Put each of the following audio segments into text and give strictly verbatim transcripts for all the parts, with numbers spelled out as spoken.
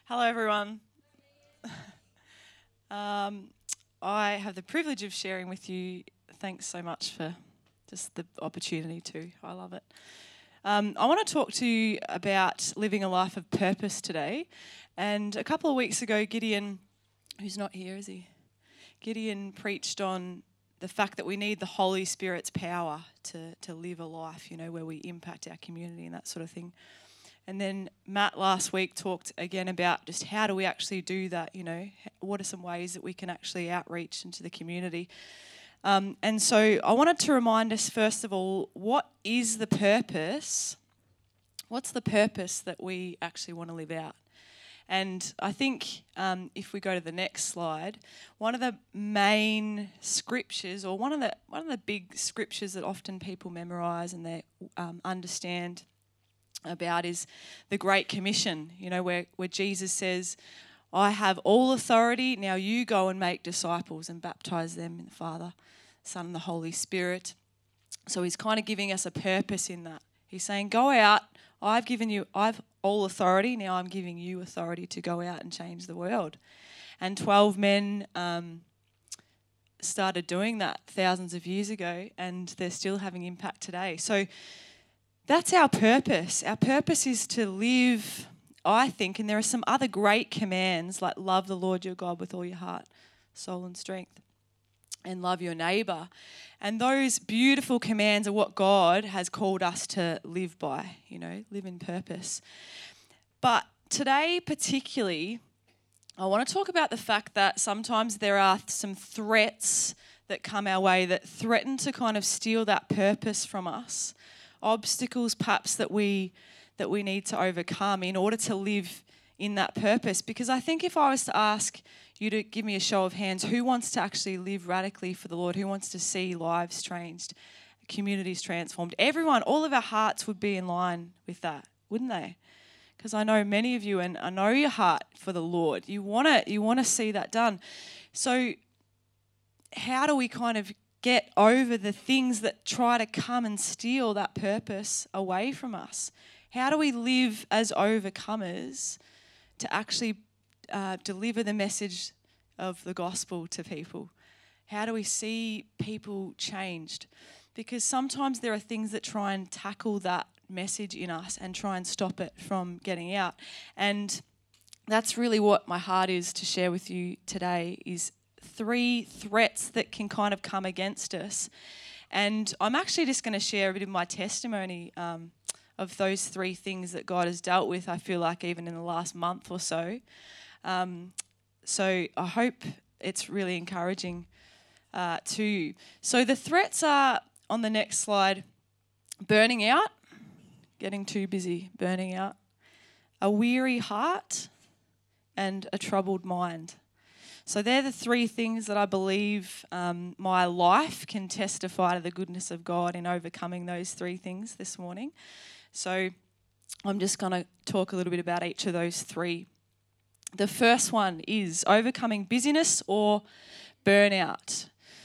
Hello, everyone. Um, I have the privilege of sharing with you. Thanks so much for just the opportunity to. I love it. Um, I want to talk to you about living a life of purpose today. And a couple of weeks ago, Gideon, who's not here, is he? Gideon preached on the fact that we need the Holy Spirit's power to, to live a life, you know, where we impact our community and that sort of thing. And then Matt last week talked again about just how do we actually do that, you know, what are some ways that we can actually outreach into the community. Um, and so I wanted to remind us, first of all, what is the purpose? What's the purpose that we actually want to live out? And I think um, if we go to the next slide, one of the main scriptures, or one of the one of the big scriptures that often people memorise and they um, understand about is the Great Commission, you know, where, where Jesus says, I have all authority, now you go and make disciples and baptise them in the Father, Son and the Holy Spirit. So he's kind of giving us a purpose in that. He's saying, go out, I've given you, I've all authority, now I'm giving you authority to go out and change the world. And twelve men um, started doing that thousands of years ago, and they're still having impact today. So that's our purpose. Our purpose is to live, I think, and there are some other great commands like love the Lord your God with all your heart, soul and strength, and love your neighbour. And those beautiful commands are what God has called us to live by, you know, live in purpose. But today particularly, I want to talk about the fact that sometimes there are some threats that come our way that threaten to kind of steal that purpose from us. Obstacles perhaps that we that we need to overcome in order to live in that purpose. Because I think if I was to ask you to give me a show of hands, who wants to actually live radically for the Lord? Who wants to see lives changed, communities transformed? Everyone, all of our hearts would be in line with that, wouldn't they? Because I know many of you, and I know your heart for the Lord. You want to you want to see that done. So how do we kind of get over the things that try to come and steal that purpose away from us? How do we live as overcomers to actually uh, deliver the message of the gospel to people? How do we see people changed? Because sometimes there are things that try and tackle that message in us and try and stop it from getting out. And that's really what my heart is to share with you today, is three threats that can kind of come against us. And I'm actually just going to share a bit of my testimony um, of those three things that God has dealt with, I feel like, even in the last month or so. Um, so I hope it's really encouraging uh, to you. So the threats are, on the next slide, burning out, getting too busy, burning out, a weary heart, and a troubled mind. So they're the three things that I believe um, my life can testify to the goodness of God in overcoming those three things this morning. So I'm just going to talk a little bit about each of those three. The first one is overcoming busyness or burnout.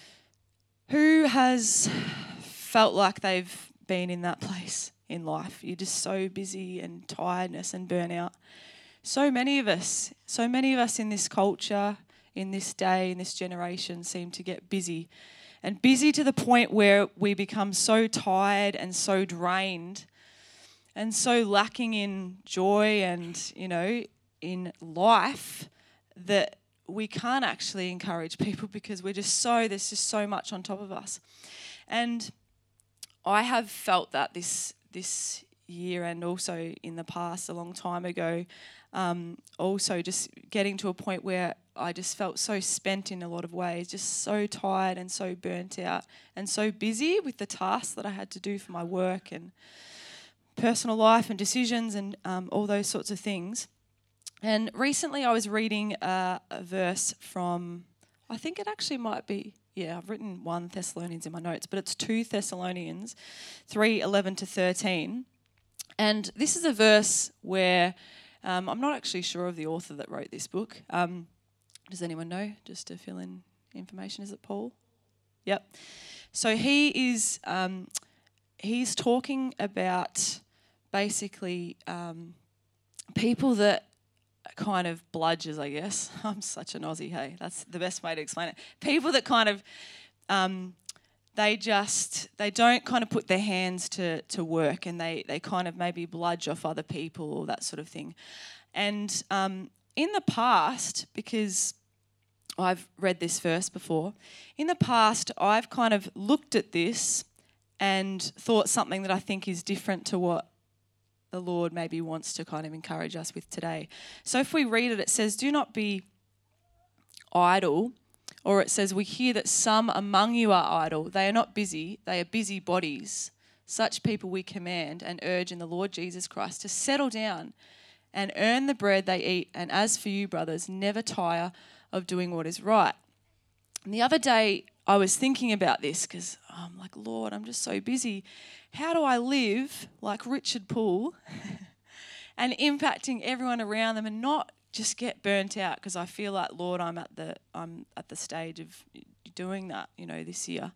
Who has felt like they've been in that place in life? You're just so busy and tiredness and burnout. So many of us, so many of us in this culture, in this day, in this generation, seem to get busy. And busy to the point where we become so tired and so drained and so lacking in joy and, you know, in life that we can't actually encourage people because we're just so, there's just so much on top of us. And I have felt that this this year and also in the past, a long time ago, um, also just getting to a point where I just felt so spent in a lot of ways, just so tired and so burnt out and so busy with the tasks that I had to do for my work and personal life and decisions and um, all those sorts of things. And recently I was reading uh, a verse from, I think it actually might be, yeah, I've written First Thessalonians in my notes, but it's Second Thessalonians three eleven to thirteen. And this is a verse where um, I'm not actually sure of the author that wrote this book. Um, does anyone know? Just to fill in information, is it Paul? Yep. So he is, um, he's talking about basically um, people that kind of bludgers, I guess. I'm such an Aussie, hey. That's the best way to explain it. People that kind of, um, they just, they don't kind of put their hands to, to work, and they, they kind of maybe bludge off other people or that sort of thing. And um, in the past, because I've read this verse before, in the past I've kind of looked at this and thought something that I think is different to what the Lord maybe wants to kind of encourage us with today. So if we read it, it says, do not be idle, or it says, we hear that some among you are idle. They are not busy, they are busy bodies. Such people we command and urge in the Lord Jesus Christ to settle down and earn the bread they eat. And as for you, brothers, never tire of doing what is right. And the other day I was thinking about this because I'm like, Lord, I'm just so busy. How do I live like Richard Poole and impacting everyone around them and not just get burnt out? Because I feel like, Lord, I'm at the I'm at the stage of doing that, you know, this year.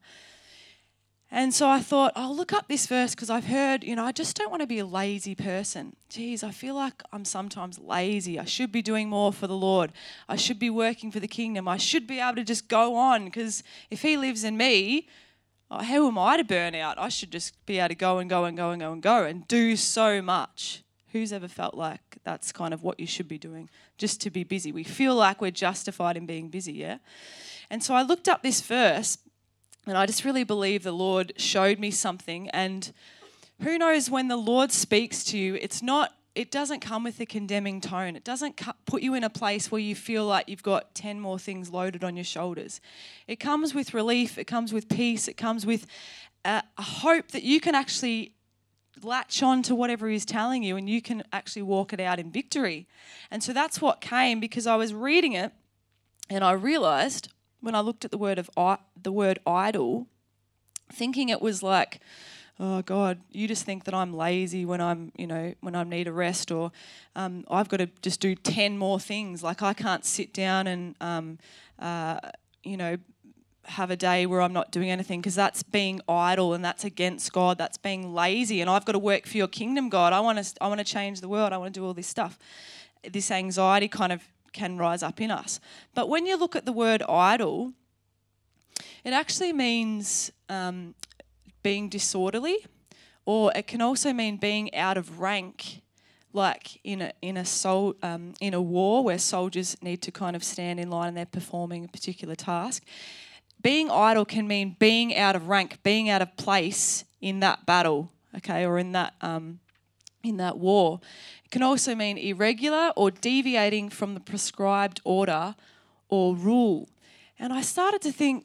And so I thought, I'll look up this verse because I've heard, you know, I just don't want to be a lazy person. Geez, I feel like I'm sometimes lazy. I should be doing more for the Lord. I should be working for the kingdom. I should be able to just go on, because if he lives in me, oh, how am I to burn out? I should just be able to go and go and go and go and go and do so much. Who's ever felt like that's kind of what you should be doing, just to be busy? We feel like we're justified in being busy, yeah? And so I looked up this verse, and I just really believe the Lord showed me something. And who knows, when the Lord speaks to you, it's not, it doesn't come with a condemning tone. It doesn't put you in a place where you feel like you've got ten more things loaded on your shoulders. It comes with relief. It comes with peace. It comes with a, a hope that you can actually latch on to whatever he's telling you, and you can actually walk it out in victory. And so that's what came, because I was reading it and I realised, when I looked at the word of the word idle, thinking it was like, oh God, you just think that I'm lazy when I'm, you know, when I need a rest, or um, I've got to just do ten more things. Like I can't sit down and, um, uh, you know, have a day where I'm not doing anything, because that's being idle and that's against God. That's being lazy, and I've got to work for your kingdom, God. I want to, I want to change the world. I want to do all this stuff. This anxiety kind of can rise up in us. But when you look at the word idle, it actually means um, being disorderly, or it can also mean being out of rank, like in a in a sol, um, in a war where soldiers need to kind of stand in line and they're performing a particular task. Being idle can mean being out of rank, being out of place in that battle, okay, or in that um, in that war. It can also mean irregular or deviating from the prescribed order or rule. And I started to think,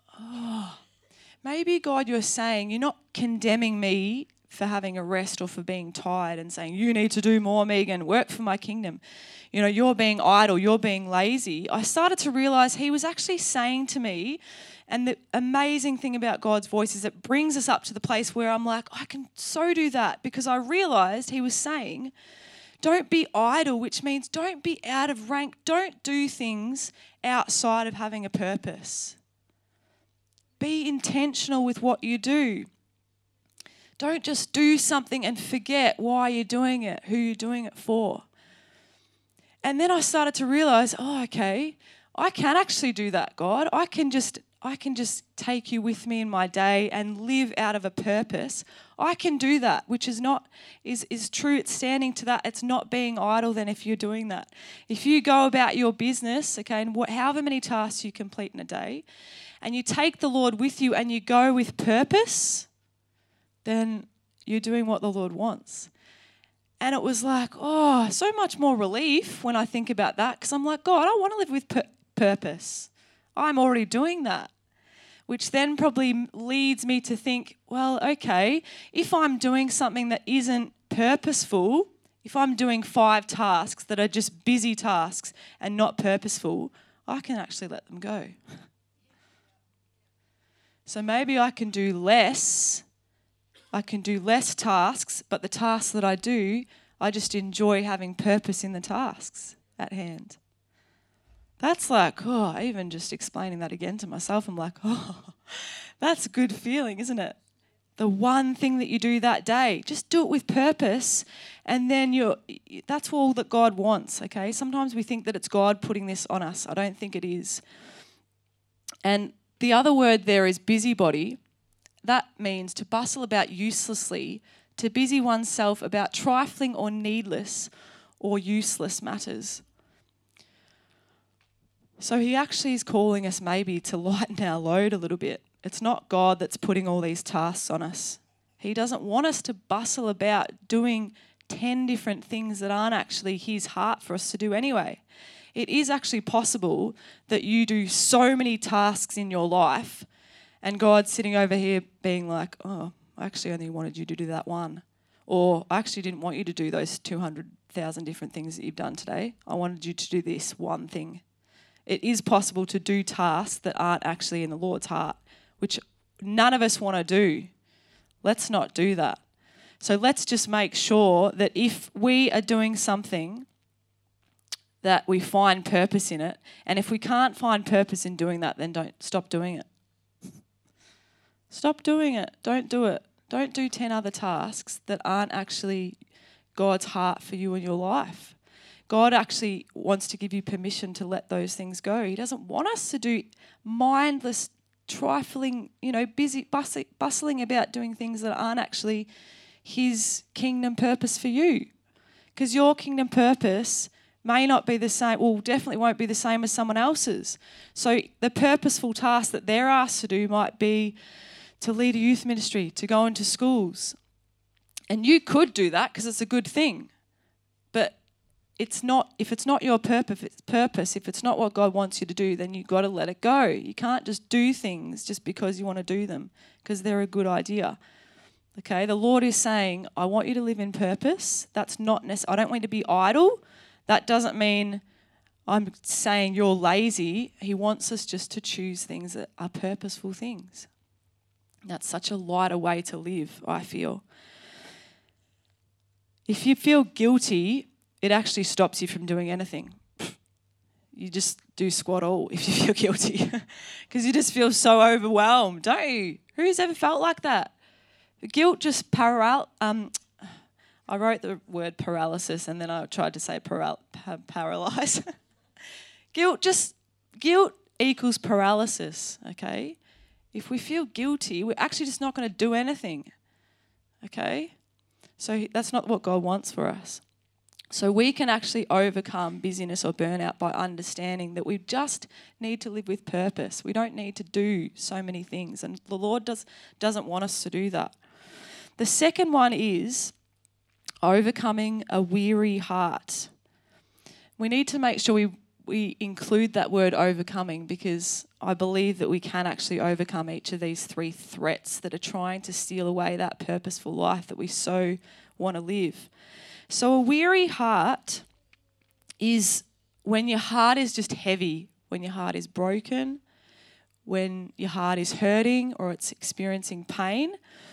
oh, maybe God, you're saying, you're not condemning me for having a rest or for being tired and saying, you need to do more, Megan, work for my kingdom. You know, you're being idle, you're being lazy. I started to realise he was actually saying to me, and the amazing thing about God's voice is it brings us up to the place where I'm like, I can so do that, because I realised he was saying, don't be idle, which means don't be out of rank. Don't do things outside of having a purpose. Be intentional with what you do. Don't just do something and forget why you're doing it, who you're doing it for. And then I started to realise, oh, okay, I can actually do that, God. I can just I can just take you with me in my day and live out of a purpose. I can do that, which is not is is true. It's standing to that. It's not being idle then if you're doing that. If you go about your business, okay, and what, however many tasks you complete in a day, and you take the Lord with you and you go with purpose, then you're doing what the Lord wants. And it was like, oh, so much more relief when I think about that, because I'm like, God, I want to live with pur- purpose. I'm already doing that, which then probably leads me to think, well, okay, if I'm doing something that isn't purposeful, if I'm doing five tasks that are just busy tasks and not purposeful, I can actually let them go. So maybe I can do less. I can do less tasks, but the tasks that I do, I just enjoy having purpose in the tasks at hand. That's like, oh, even just explaining that again to myself, I'm like, oh, that's a good feeling, isn't it? the one thing that you do that day. Just do it with purpose, and then you're, that's all that God wants, okay? Sometimes we think that it's God putting this on us. I don't think it is. And the other word there is busybody. That means to bustle about uselessly, to busy oneself about trifling or needless or useless matters. So he actually is calling us maybe to lighten our load a little bit. It's not God that's putting all these tasks on us. He doesn't want us to bustle about doing ten different things that aren't actually his heart for us to do anyway. It is actually possible that you do so many tasks in your life and God's sitting over here being like, oh, I actually only wanted you to do that one. Or I actually didn't want you to do those two hundred thousand different things that you've done today. I wanted you to do this one thing. It is possible to do tasks that aren't actually in the Lord's heart, which none of us want to do. Let's not do that. So let's just make sure that if we are doing something, that we find purpose in it. And if we can't find purpose in doing that, then don't stop doing it. Stop doing it. Don't do it. Don't do ten other tasks that aren't actually God's heart for you in your life. God actually wants to give you permission to let those things go. He doesn't want us to do mindless, trifling, you know, busy, bustling about doing things that aren't actually his kingdom purpose for you. Because your kingdom purpose may not be the same, well, definitely won't be the same as someone else's. So the purposeful task that they're asked to do might be to lead a youth ministry, to go into schools. And you could do that because it's a good thing. But it's not, if it's not your purpose, it's purpose, if it's not what God wants you to do, then you've got to let it go. You can't just do things just because you want to do them, because they're a good idea. Okay, the Lord is saying, I want you to live in purpose. That's not necessary. I don't want you to be idle. That doesn't mean I'm saying you're lazy. He wants us just to choose things that are purposeful things. That's such a lighter way to live, I feel. If you feel guilty, it actually stops you from doing anything. You just do squat all if you feel guilty, because you just feel so overwhelmed, don't you? Who's ever felt like that? Guilt just paral. Um, I wrote the word paralysis and then I tried to say paral- pa- paralyze. Guilt just guilt equals paralysis. Okay, if we feel guilty, we're actually just not going to do anything. Okay, so that's not what God wants for us. So we can actually overcome busyness or burnout by understanding that we just need to live with purpose. We don't need to do so many things, and the Lord does, doesn't want us to do that. The second one is overcoming a weary heart. We need to make sure we, we include that word overcoming, because I believe that we can actually overcome each of these three threats that are trying to steal away that purposeful life that we so want to live. So a weary heart is when your heart is just heavy, when your heart is broken, when your heart is hurting or it's experiencing pain.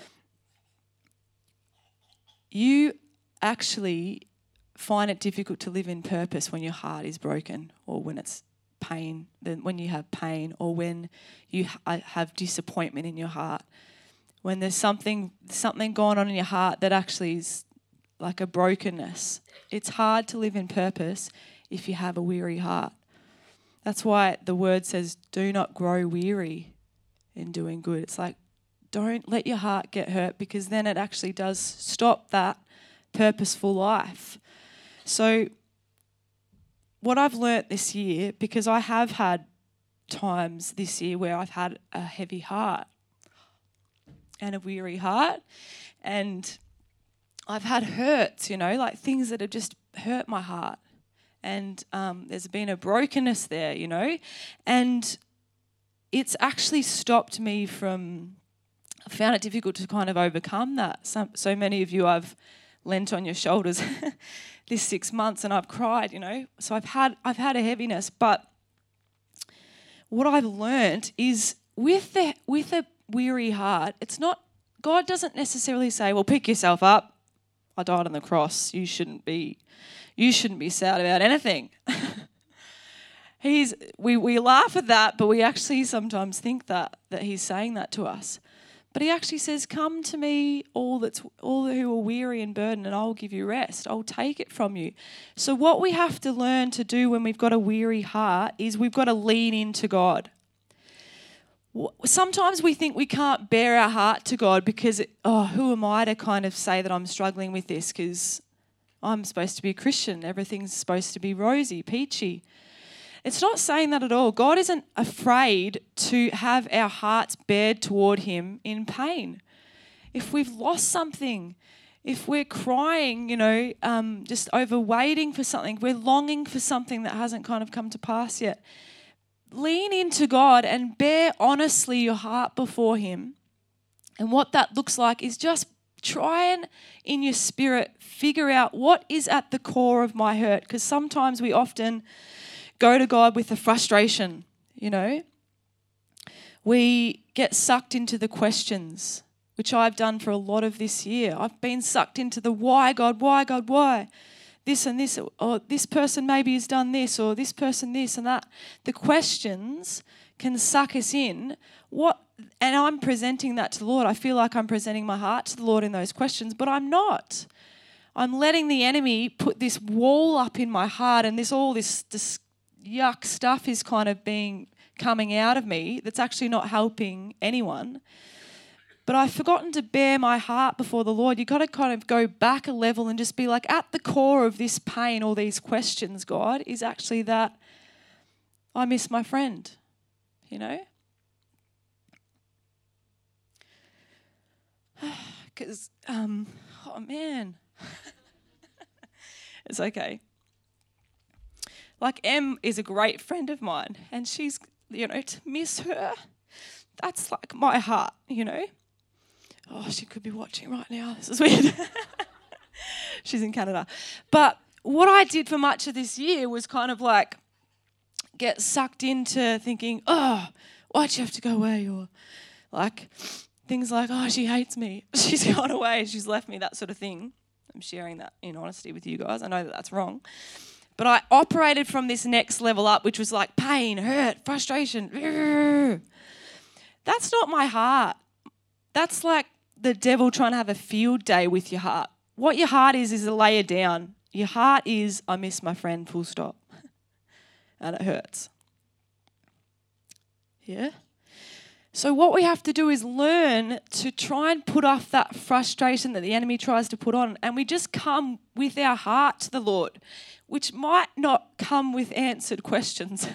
You actually find it difficult to live in purpose when your heart is broken, or when it's pain, then when you have pain, or when you ha- have disappointment in your heart. When there's something something going on in your heart that actually is like a brokenness. It's hard to live in purpose if you have a weary heart. That's why the word says, do not grow weary in doing good. It's like, don't let your heart get hurt, because then it actually does stop that purposeful life. So what I've learnt this year, because I have had times this year where I've had a heavy heart and a weary heart, and I've had hurts, you know, like things that have just hurt my heart. And um, there's been a brokenness there, you know, and it's actually stopped me from, I found it difficult to kind of overcome that. So, so many of you I've lent on your shoulders this six months and I've cried, you know. So I've had I've had a heaviness, but what I've learnt is with the with a weary heart, it's not, God doesn't necessarily say, well, pick yourself up. I died on the cross. You shouldn't be, you shouldn't be sad about anything. He's we we laugh at that, but we actually sometimes think that that he's saying that to us. But he actually says, come to me, all that's all who are weary and burdened, and I'll give you rest. I'll take it from you. So what we have to learn to do when we've got a weary heart is we've got to lean into God. Sometimes we think we can't bear our heart to God because, it, oh, who am I to kind of say that I'm struggling with this, because I'm supposed to be a Christian. Everything's supposed to be rosy, peachy. It's not saying that at all. God isn't afraid to have our hearts bared toward him in pain. If we've lost something, if we're crying, you know, um, just over waiting for something, we're longing for something that hasn't kind of come to pass yet, lean into God and bear honestly your heart before him. And what that looks like is just try and in your spirit figure out what is at the core of my hurt, because sometimes we often go to God with a frustration, you know. We get sucked into the questions, which I've done for a lot of this year. I've been sucked into the why, God, why, God, why? This and this, or this person maybe has done this, or this person this and that. The questions can suck us in. What? And I'm presenting that to the Lord. I feel like I'm presenting my heart to the Lord in those questions, but I'm not. I'm letting the enemy put this wall up in my heart, and this all this, this yuck stuff is kind of being coming out of me that's actually not helping anyone. But I've forgotten to bear my heart before the Lord. You've got to kind of go back a level and just be like, at the core of this pain, all these questions, God, is actually that I miss my friend, you know? Because, um, oh man, it's okay. Like, Em is a great friend of mine, and she's, you know, to miss her, that's like my heart, you know? Oh, she could be watching right now. This is weird. She's in Canada. But what I did for much of this year was kind of like get sucked into thinking, oh, why'd she have to go away? Or like things like, oh, she hates me. She's gone away. She's left me, that sort of thing. I'm sharing that in honesty with you guys. I know that that's wrong. But I operated from this next level up, which was like pain, hurt, frustration. That's not my heart. That's like the devil trying to have a field day with your heart. What your heart is is a layer down. Your heart is, I miss my friend, full stop. And it hurts. Yeah? So what we have to do is learn to try and put off that frustration that the enemy tries to put on, and we just come with our heart to the Lord, which might not come with answered questions.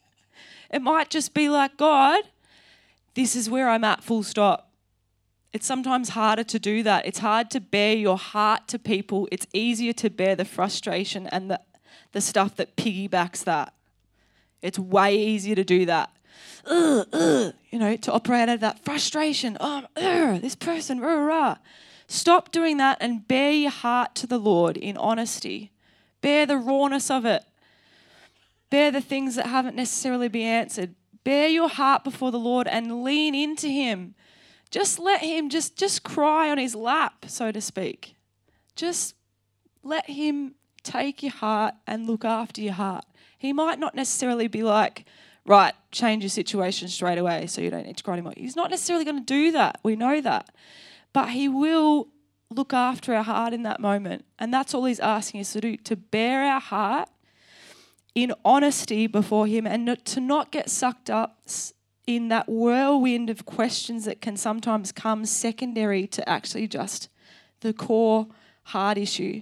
It might just be like, God, this is where I'm at, full stop. It's sometimes harder to do that. It's hard to bear your heart to people. It's easier to bear the frustration and the, the stuff that piggybacks that. It's way easier to do that. Ugh, ugh, you know, to operate out of that frustration. Oh, ugh, this person, rah, rah. Stop doing that and bear your heart to the Lord in honesty. Bear the rawness of it. Bear the things that haven't necessarily been answered. Bear your heart before the Lord and lean into him. Just let him, just, just cry on his lap, so to speak. Just let him take your heart and look after your heart. He might not necessarily be like, right, change your situation straight away so you don't need to cry anymore. He's not necessarily going to do that. We know that. But he will look after our heart in that moment. And that's all he's asking us to do, to bear our heart in honesty before him and not, to not get sucked up in that whirlwind of questions that can sometimes come secondary to actually just the core heart issue.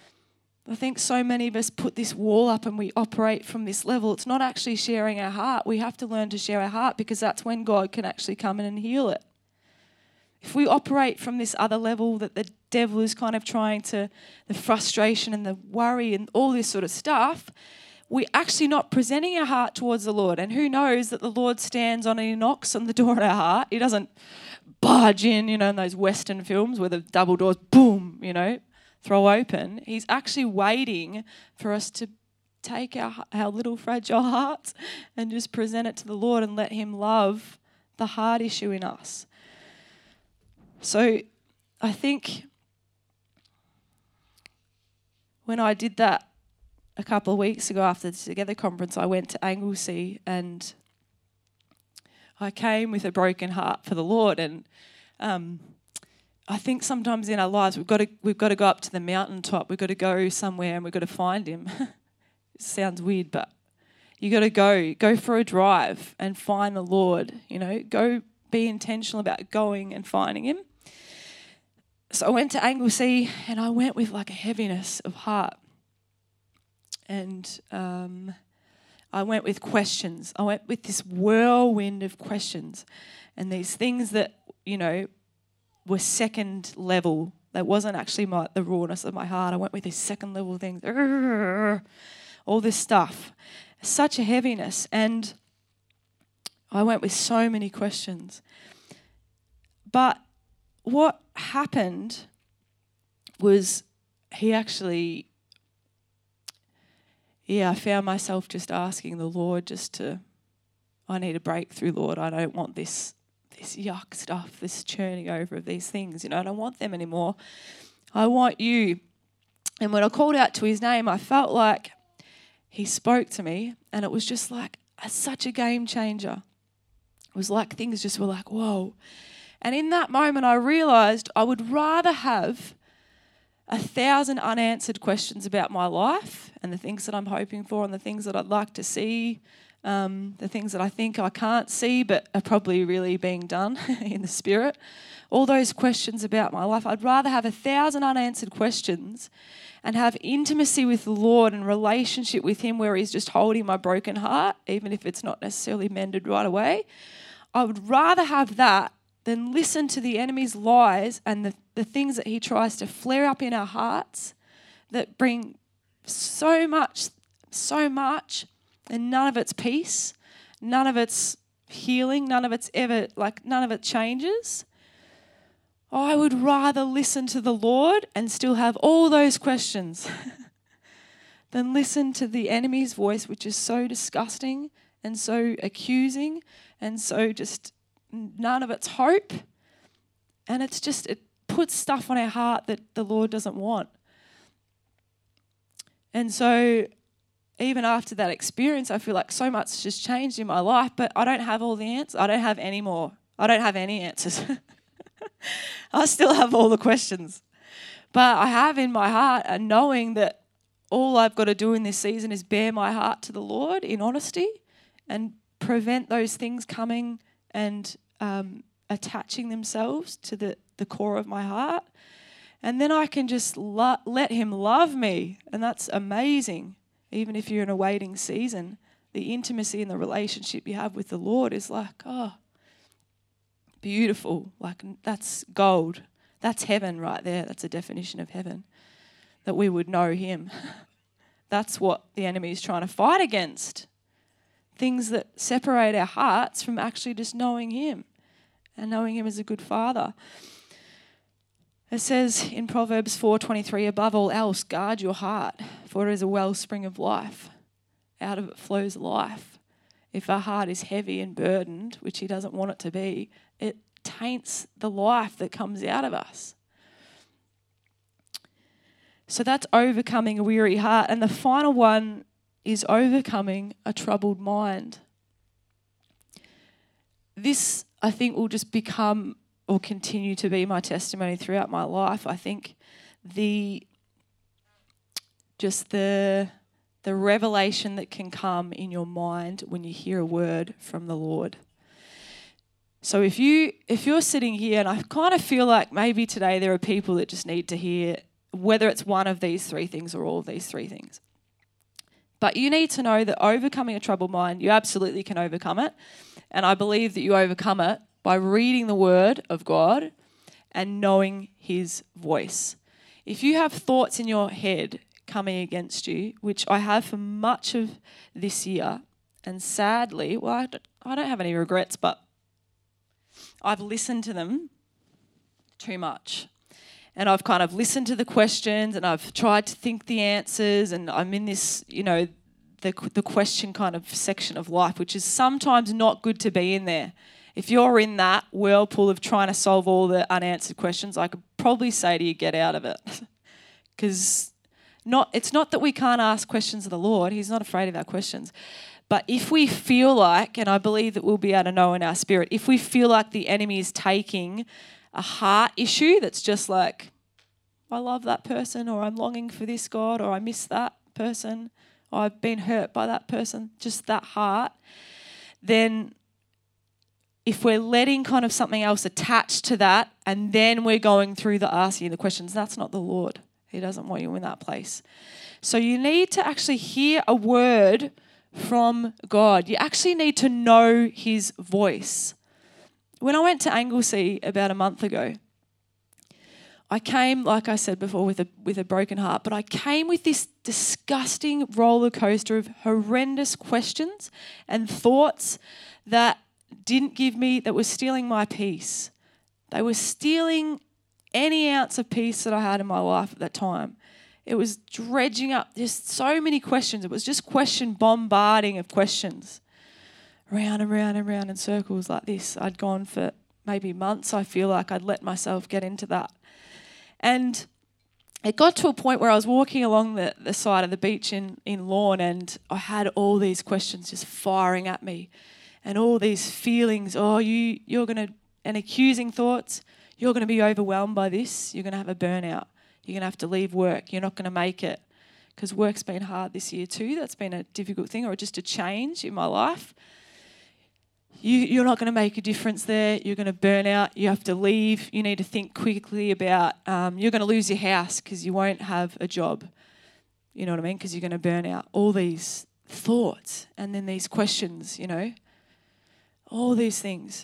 I think so many of us put this wall up and we operate from this level. It's not actually sharing our heart. We have to learn to share our heart, because that's when God can actually come in and heal it. If we operate from this other level that the devil is kind of trying to, the frustration and the worry and all this sort of stuff, we're actually not presenting our heart towards the Lord. And who knows that the Lord stands on and he knocks on the door of our heart. He doesn't barge in, you know, in those Western films where the double doors, boom, you know, throw open. He's actually waiting for us to take our, our little fragile hearts and just present it to the Lord and let him love the heart issue in us. So I think when I did that a couple of weeks ago after the Together conference, I went to Anglesey and I came with a broken heart for the Lord, and Um, I think sometimes in our lives we've got to we've got to go up to the mountaintop. We've got to go somewhere and we've got to find him. It sounds weird, but you got to go go for a drive and find the Lord. You know, go be intentional about going and finding him. So I went to Anglesea and I went with like a heaviness of heart, and um, I went with questions. I went with this whirlwind of questions, and these things that you know. were second level. That wasn't actually my the rawness of my heart. I went with these second level things. All this stuff. Such a heaviness. And I went with so many questions. But what happened was he actually, yeah, I found myself just asking the Lord just to, I need a breakthrough, Lord. I don't want this this yuck stuff, this churning over of these things. You know, I don't want them anymore. I want you. And when I called out to his name, I felt like he spoke to me, and it was just like a, such a game changer. It was like things just were like, whoa. And in that moment, I realised I would rather have a thousand unanswered questions about my life and the things that I'm hoping for and the things that I'd like to see, Um, the things that I think I can't see but are probably really being done in the spirit. All those questions about my life. I'd rather have a thousand unanswered questions and have intimacy with the Lord and relationship with him where he's just holding my broken heart, even if it's not necessarily mended right away. I would rather have that than listen to the enemy's lies and the, the things that he tries to flare up in our hearts that bring so much, so much, and none of it's peace, none of it's healing, none of it's ever, like, none of it changes. I would rather listen to the Lord and still have all those questions than listen to the enemy's voice, which is so disgusting and so accusing and so just none of it's hope. And it's just, it puts stuff on our heart that the Lord doesn't want. And so even after that experience, I feel like so much has changed in my life, but I don't have all the answers. I don't have any more. I don't have any answers. I still have all the questions. But I have in my heart a knowing that all I've got to do in this season is bear my heart to the Lord in honesty and prevent those things coming and um, attaching themselves to the, the core of my heart. And then I can just lo- let him love me. And that's amazing. Even if you're in a waiting season, the intimacy and the relationship you have with the Lord is like, oh, beautiful. Like, that's gold. That's heaven right there. That's a definition of heaven, that we would know him. That's what the enemy is trying to fight against. Things that separate our hearts from actually just knowing him and knowing him as a good father. It says in Proverbs four twenty-three, above all else, guard your heart, for it is a wellspring of life. Out of it flows life. If our heart is heavy and burdened, which he doesn't want it to be, it taints the life that comes out of us. So that's overcoming a weary heart. And the final one is overcoming a troubled mind. This, I think, will just become or continue to be my testimony throughout my life. I think the just the the revelation that can come in your mind when you hear a word from the Lord. So if you if you're sitting here, and I kind of feel like maybe today there are people that just need to hear whether it's one of these three things or all of these three things. But you need to know that overcoming a troubled mind, you absolutely can overcome it. And I believe that you overcome it by reading the word of God and knowing his voice. If you have thoughts in your head coming against you, which I have for much of this year, and sadly, well, I don't, I don't have any regrets, but I've listened to them too much. And I've kind of listened to the questions and I've tried to think the answers, and I'm in this, you know, the the question kind of section of life, which is sometimes not good to be in there. If you're in that whirlpool of trying to solve all the unanswered questions, I could probably say to you, get out of it. Because not it's not that we can't ask questions of the Lord. He's not afraid of our questions. But if we feel like, and I believe that we'll be able to know in our spirit, if we feel like the enemy is taking a heart issue that's just like, I love that person, or I'm longing for this, God, or I miss that person, or I've been hurt by that person, just that heart, then if we're letting kind of something else attach to that and then we're going through the asking the questions, that's not the Lord. He doesn't want you in that place. So you need to actually hear a word from God. You actually need to know his voice. When I went to Anglesey about a month ago, I came, like I said before, with a with a broken heart, but I came with this disgusting roller coaster of horrendous questions and thoughts that didn't give me, that were stealing my peace. They were stealing any ounce of peace that I had in my life at that time. It was dredging up just so many questions. It was just question bombarding of questions. Round and round and round in circles like this. I'd gone for maybe months. I feel like I'd let myself get into that. And it got to a point where I was walking along the, the side of the beach in, in Lorne, and I had all these questions just firing at me and all these feelings. Oh, you, you're going to, and accusing thoughts. You're going to be overwhelmed by this. You're going to have a burnout. You're going to have to leave work. You're not going to make it, because work's been hard this year too. That's been a difficult thing, or just a change in my life. You, you're not going to make a difference there. You're going to burn out. You have to leave. You need to think quickly about, um, you're going to lose your house because you won't have a job. You know what I mean? Because you're going to burn out. All these thoughts and then these questions, you know, all these things.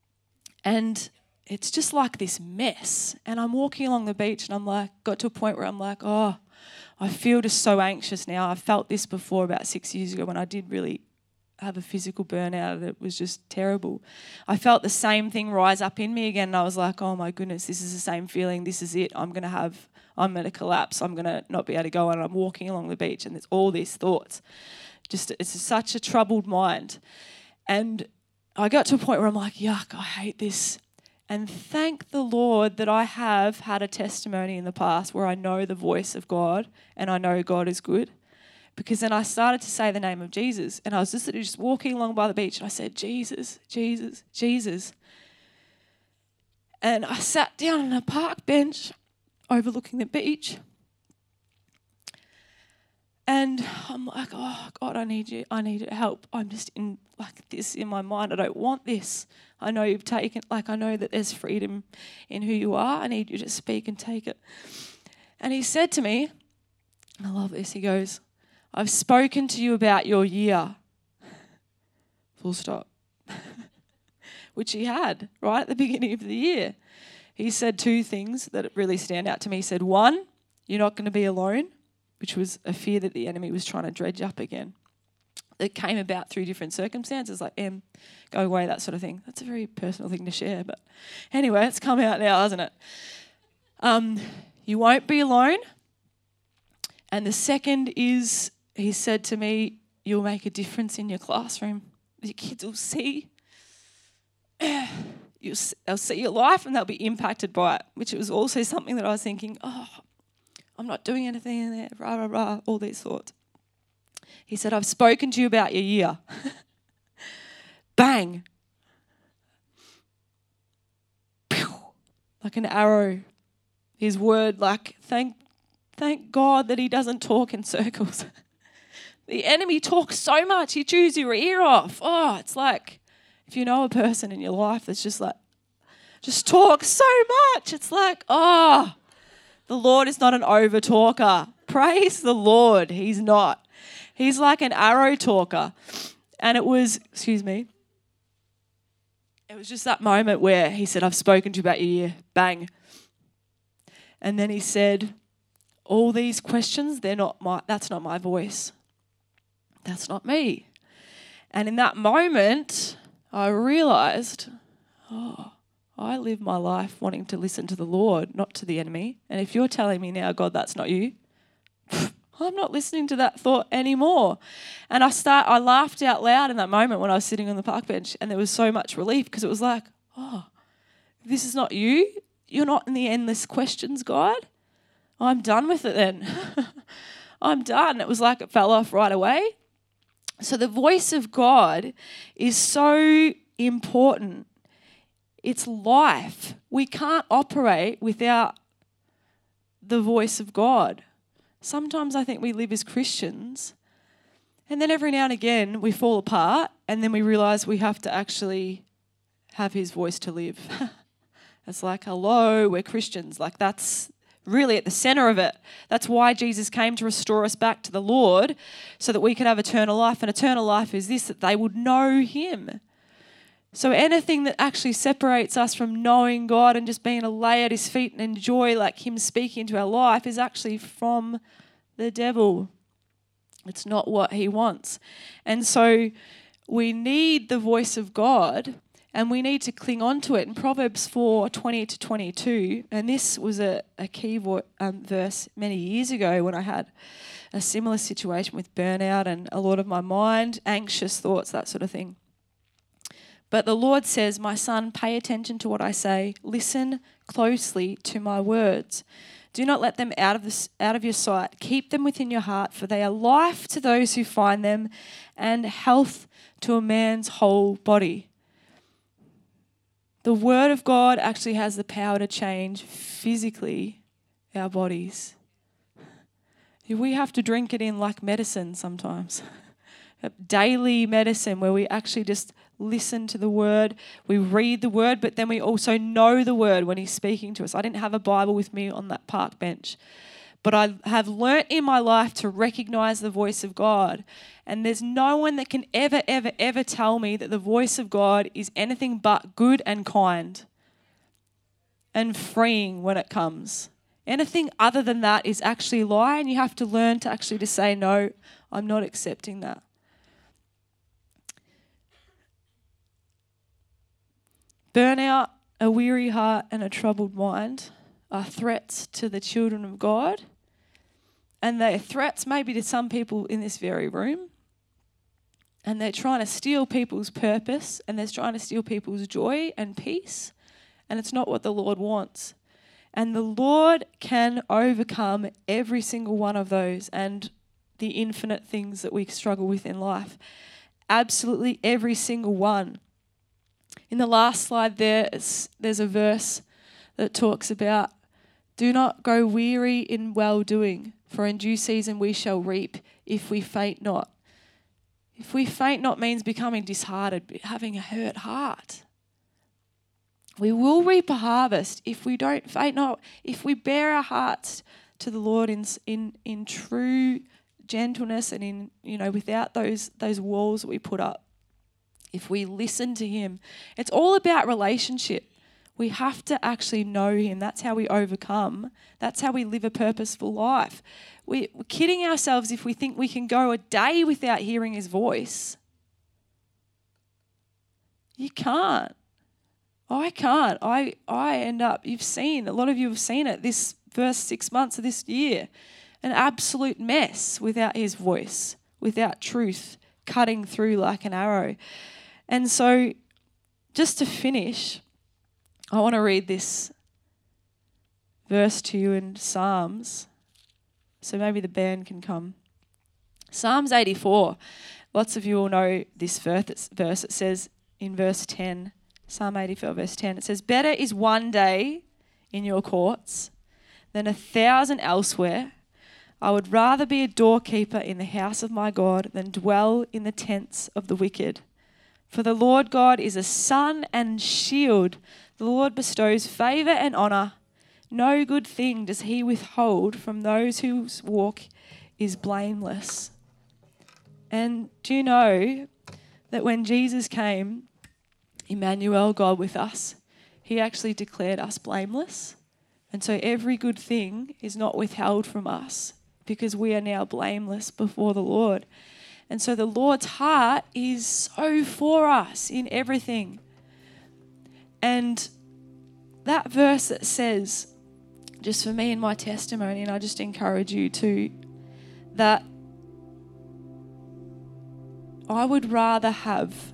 And it's just like this mess. And I'm walking along the beach and I'm like, got to a point where I'm like, oh, I feel just so anxious now. I felt this before about six years ago when I did really have a physical burnout, and it was just terrible. I felt the same thing rise up in me again, and I was like, oh my goodness, this is the same feeling. This is it. I'm going to have, I'm going to collapse. I'm going to not be able to go on. And I'm walking along the beach and there's all these thoughts. Just, it's such a troubled mind. And I got to a point where I'm like, yuck, I hate this. And thank the Lord that I have had a testimony in the past where I know the voice of God and I know God is good. Because then I started to say the name of Jesus, and I was just, just walking along by the beach and I said, Jesus, Jesus, Jesus. And I sat down on a park bench overlooking the beach. And I'm like, oh, God, I need you. I need help. I'm just in like this in my mind. I don't want this. I know you've taken, like I know that there's freedom in who you are. I need you to speak and take it. And he said to me, I love this, he goes, I've spoken to you about your year. Full stop. Which he had right at the beginning of the year. He said two things that really stand out to me. He said, one, you're not going to be alone, which was a fear that the enemy was trying to dredge up again. It came about through different circumstances, like, Em, go away, that sort of thing. That's a very personal thing to share, but anyway, it's come out now, hasn't it? Um, you won't be alone. And the second is, he said to me, you'll make a difference in your classroom. Your kids will see, you'll, they'll see your life and they'll be impacted by it, which was also something that I was thinking, oh, I'm not doing anything in there, rah, rah, rah, all these thoughts. He said, I've spoken to you about your year. Bang. Pew. Like an arrow. His word, like, thank thank God that he doesn't talk in circles. The enemy talks so much, he chews your ear off. Oh, it's like, if you know a person in your life that's just like, just talks so much, it's like, oh, the Lord is not an over talker. Praise the Lord, he's not. He's like an arrow talker. And it was, excuse me, it was just that moment where he said, I've spoken to you about your year. Bang. And then he said, all these questions, they're not my, that's not my voice. That's not me. And in that moment, I realized, oh, I live my life wanting to listen to the Lord, not to the enemy. And if you're telling me now, God, that's not you, I'm not listening to that thought anymore. And I start, I laughed out loud in that moment when I was sitting on the park bench, and there was so much relief because it was like, oh, this is not you. You're not in the endless questions, God. I'm done with it then. I'm done. It was like it fell off right away. So the voice of God is so important It's life. We can't operate without the voice of God. Sometimes I think we live as Christians, and then every now and again we fall apart, and then we realise we have to actually have his voice to live. It's like, hello, we're Christians. Like, that's really at the centre of it. That's why Jesus came, to restore us back to the Lord so that we could have eternal life. And eternal life is this, that they would know him. So anything that actually separates us from knowing God and just being able to lay at his feet and enjoy like him speaking into our life is actually from the devil. It's not what he wants. And so we need the voice of God, and we need to cling on to it. In Proverbs four, twenty to twenty-two, and this was a, a key vo- um, verse many years ago when I had a similar situation with burnout and a lot of my mind, anxious thoughts, that sort of thing. But the Lord says, my son, pay attention to what I say. Listen closely to my words. Do not let them out of this, out of your sight. Keep them within your heart, for they are life to those who find them and health to a man's whole body. The word of God actually has the power to change physically our bodies. We have to drink it in like medicine sometimes. Daily medicine where we actually just listen to the word, we read the word, but then we also know the word when he's speaking to us. I didn't have a Bible with me on that park bench, but I have learnt in my life to recognize the voice of God. And there's no one that can ever, ever, ever tell me that the voice of God is anything but good and kind and freeing when it comes. Anything other than that is actually a lie, and you have to learn to actually to say, no, I'm not accepting that. Burnout, a weary heart, and a troubled mind are threats to the children of God. And they're threats maybe to some people in this very room. And they're trying to steal people's purpose, and they're trying to steal people's joy and peace. And it's not what the Lord wants. And the Lord can overcome every single one of those and the infinite things that we struggle with in life. Absolutely every single one. In the last slide there, it's, there's a verse that talks about, do not go weary in well-doing, for in due season we shall reap if we faint not. If we faint not means becoming disheartened, having a hurt heart. We will reap a harvest if we don't faint not, if we bear our hearts to the Lord in in, in true gentleness and in, you know, without those those walls that we put up. If we listen to him, it's all about relationship. We have to actually know him. That's how we overcome. That's how we live a purposeful life. We, we're kidding ourselves if we think we can go a day without hearing his voice. You can't. I can't. I, I end up, you've seen, a lot of you have seen it this first six months of this year, an absolute mess without his voice, without truth cutting through like an arrow. And so just to finish, I want to read this verse to you in Psalms. So maybe the band can come. Psalms eighty-four. Lots of you will know this verse. It says in verse ten, Psalm eighty-four verse ten, it says, better is one day in your courts than a thousand elsewhere. I would rather be a doorkeeper in the house of my God than dwell in the tents of the wicked. For the Lord God is a sun and shield. The Lord bestows favour and honour. No good thing does he withhold from those whose walk is blameless. And do you know that when Jesus came, Emmanuel, God with us, he actually declared us blameless? And so every good thing is not withheld from us because we are now blameless before the Lord. And so the Lord's heart is so for us in everything. And that verse that says, just for me and my testimony, and I just encourage you to, that I would rather have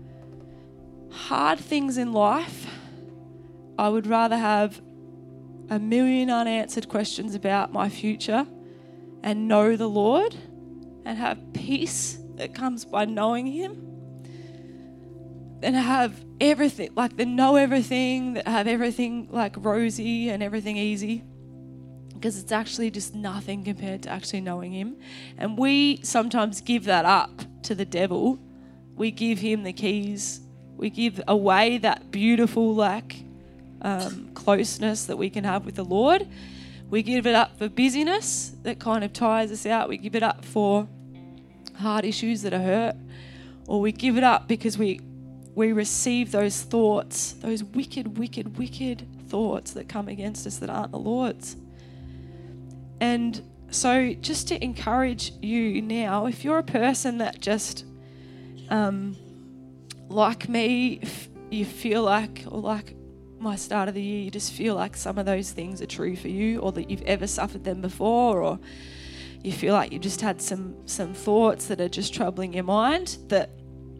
hard things in life. I would rather have a million unanswered questions about my future and know the Lord and have peace that comes by knowing him. and have everything, like they know everything, that have everything like rosy and everything easy, because it's actually just nothing compared to actually knowing him. And we sometimes give that up to the devil. We give him the keys. We give away that beautiful like um, closeness that we can have with the Lord. We give it up for busyness that kind of tires us out. We give it up for heart issues that are hurt. Or we give it up because we we receive those thoughts, those wicked, wicked, wicked thoughts that come against us that aren't the Lord's. And so just to encourage you now, if you're a person that just, um, like me, f- you feel like, or like my start of the year, you just feel like some of those things are true for you, or that you've ever suffered them before, or you feel like you've just had some some thoughts that are just troubling your mind, that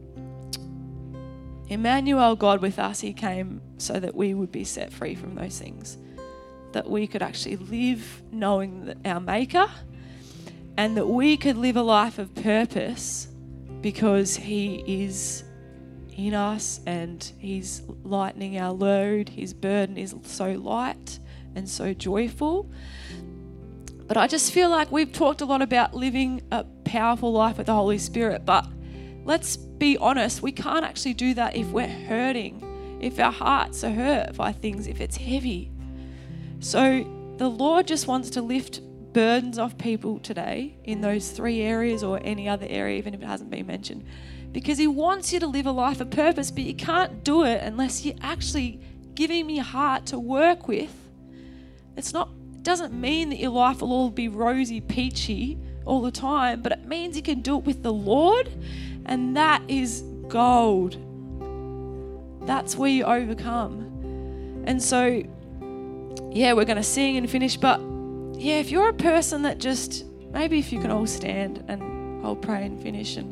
Emmanuel, God with us, he came so that we would be set free from those things, that we could actually live knowing that our Maker, and that we could live a life of purpose because he is in us and he's lightening our load. His burden is so light and so joyful. But I just feel like we've talked a lot about living a powerful life with the Holy Spirit, but let's be honest, we can't actually do that if we're hurting, if our hearts are hurt by things, if it's heavy. So the Lord just wants to lift burdens off people today in those three areas, or any other area, even if it hasn't been mentioned, because he wants you to live a life of purpose, but you can't do it unless you actually give him your heart to work with. It's not, it doesn't mean that your life will all be rosy, peachy all the time, but it means you can do it with the Lord. And that is gold. That's where you overcome. And so, yeah, we're going to sing and finish. But, yeah, if you're a person that just, maybe if you can all stand and I'll pray and finish. And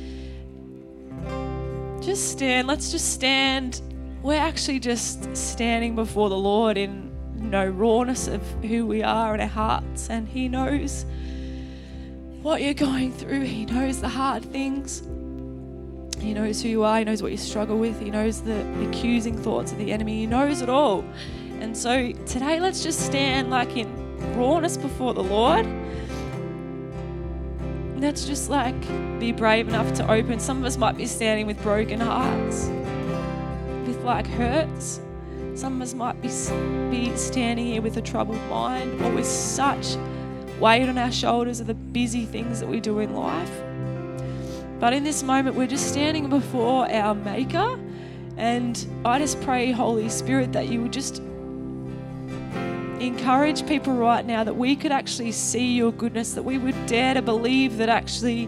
just stand. Let's just stand. We're actually just standing before the Lord in, you know, rawness of who we are in our hearts. And he knows what you're going through. He knows the hard things. He knows who you are. He knows what you struggle with. He knows the accusing thoughts of the enemy. He knows it all. And so today, let's just stand like in rawness before the Lord. Let's just like be brave enough to open. Some of us might be standing with broken hearts, with like hurts. Some of us might be, be standing here with a troubled mind, or with such weight on our shoulders of the busy things that we do in life. But in this moment, we're just standing before our Maker, and I just pray, Holy Spirit, that you would just encourage people right now, that we could actually see your goodness, that we would dare to believe that actually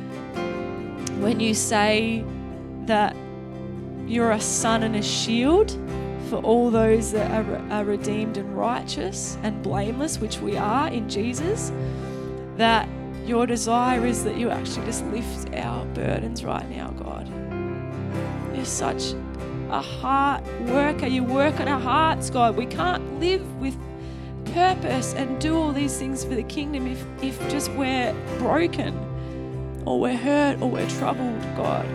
when you say that you're a son and a shield for all those that are, are redeemed and righteous and blameless, which we are in Jesus, that your desire is that you actually just lift our burdens right now, God. You're such a heart worker. You work on our hearts, God. We can't live with purpose and do all these things for the kingdom if, if just we're broken, or we're hurt, or we're troubled, God.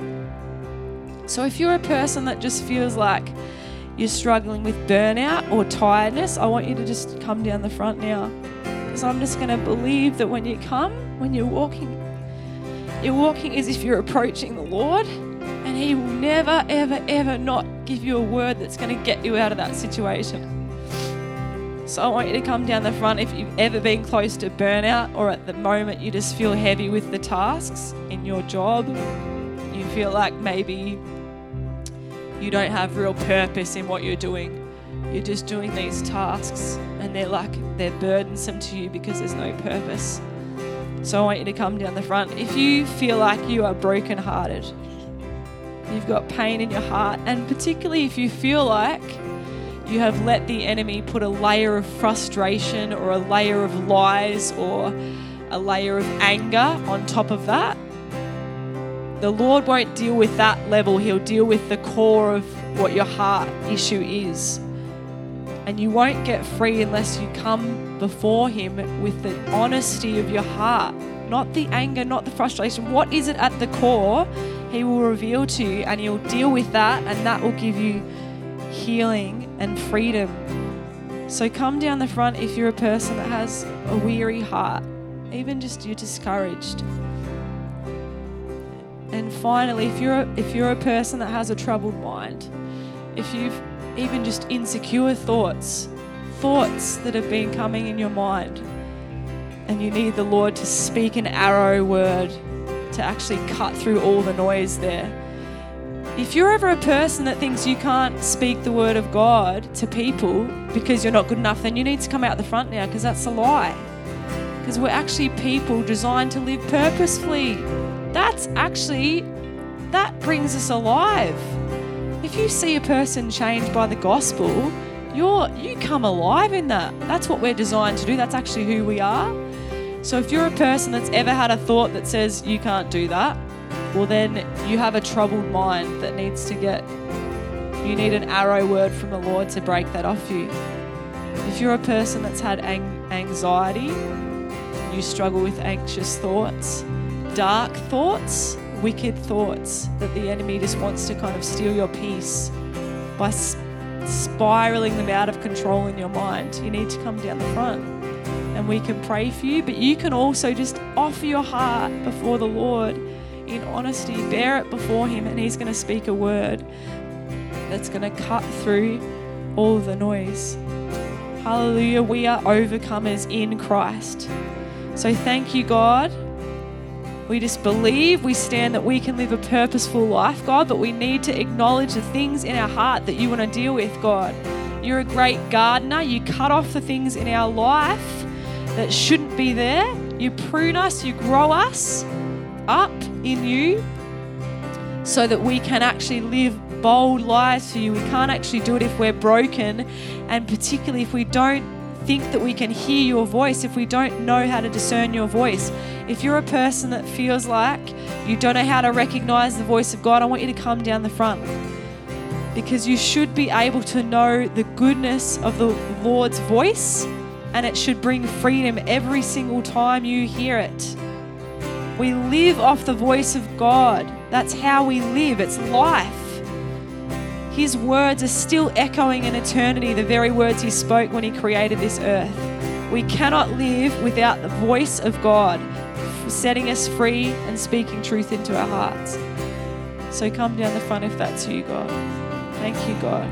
So if you're a person that just feels like you're struggling with burnout or tiredness, I want you to just come down the front now. Because I'm just going to believe that when you come, when you're walking, you're walking as if you're approaching the Lord, and he will never, ever, ever not give you a word that's going to get you out of that situation. So I want you to come down the front if you've ever been close to burnout, or at the moment you just feel heavy with the tasks in your job. You feel like maybe you don't have real purpose in what you're doing. You're just doing these tasks and they're like, they're burdensome to you because there's no purpose. So I want you to come down the front. If you feel like you are brokenhearted, you've got pain in your heart, and particularly if you feel like you have let the enemy put a layer of frustration or a layer of lies or a layer of anger on top of that, the Lord won't deal with that level. He'll deal with the core of what your heart issue is. And you won't get free unless you come before him with the honesty of your heart, not the anger, not the frustration. What is it at the core He will reveal to you, and He'll deal with that, and that will give you healing and freedom. So come down the front if you're a person that has a weary heart, even just you're discouraged. And finally, if you're a, if you're a person that has a troubled mind, if you've even just insecure thoughts, thoughts that have been coming in your mind, and you need the Lord to speak an arrow word to actually cut through all the noise there. If you're ever a person that thinks you can't speak the word of God to people because you're not good enough, then you need to come out the front now, because that's a lie. Because we're actually people designed to live purposefully. That's actually, that brings us alive. If you see a person changed by the gospel, you're you come alive in that. That's what we're designed to do. That's actually who we are. So if you're a person that's ever had a thought that says you can't do that, well then you have a troubled mind that needs to get, you need an arrow word from the Lord to break that off you. If you're a person that's had ang- anxiety, you struggle with anxious thoughts, dark thoughts, wicked thoughts that the enemy just wants to kind of steal your peace by sp- spiraling them out of control in your mind, you need to come down the front and we can pray for you. But you can also just offer your heart before the Lord in honesty, bear it before Him, and He's going to speak a word that's going to cut through all the noise. Hallelujah, we are overcomers in Christ. So thank you, God. We just believe, we stand that we can live a purposeful life, God, but we need to acknowledge the things in our heart that you want to deal with, God. You're a great gardener. You cut off the things in our life that shouldn't be there. You prune us, you grow us up in you so that we can actually live bold lives for you. We can't actually do it if we're broken, and particularly if we don't think that we can hear your voice, if we don't know how to discern your voice. If you're a person that feels like you don't know how to recognize the voice of God, I want you to come down the front, because you should be able to know the goodness of the Lord's voice, and it should bring freedom every single time you hear it. We live off the voice of God. That's how we live. It's life. His words are still echoing in eternity, the very words He spoke when He created this earth. We cannot live without the voice of God setting us free and speaking truth into our hearts. So come down the front if that's you, God. Thank you, God.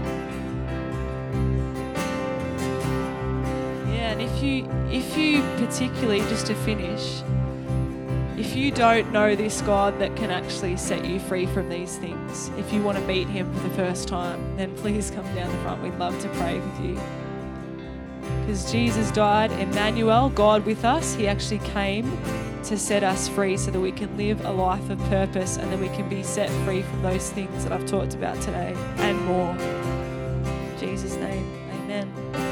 Yeah, and if you, if you particularly, just to finish, if you don't know this God that can actually set you free from these things, if you want to meet Him for the first time, then please come down the front. We'd love to pray with you. Because Jesus died, Emmanuel, God with us. He actually came to set us free so that we can live a life of purpose, and that we can be set free from those things that I've talked about today and more. In Jesus' name, amen.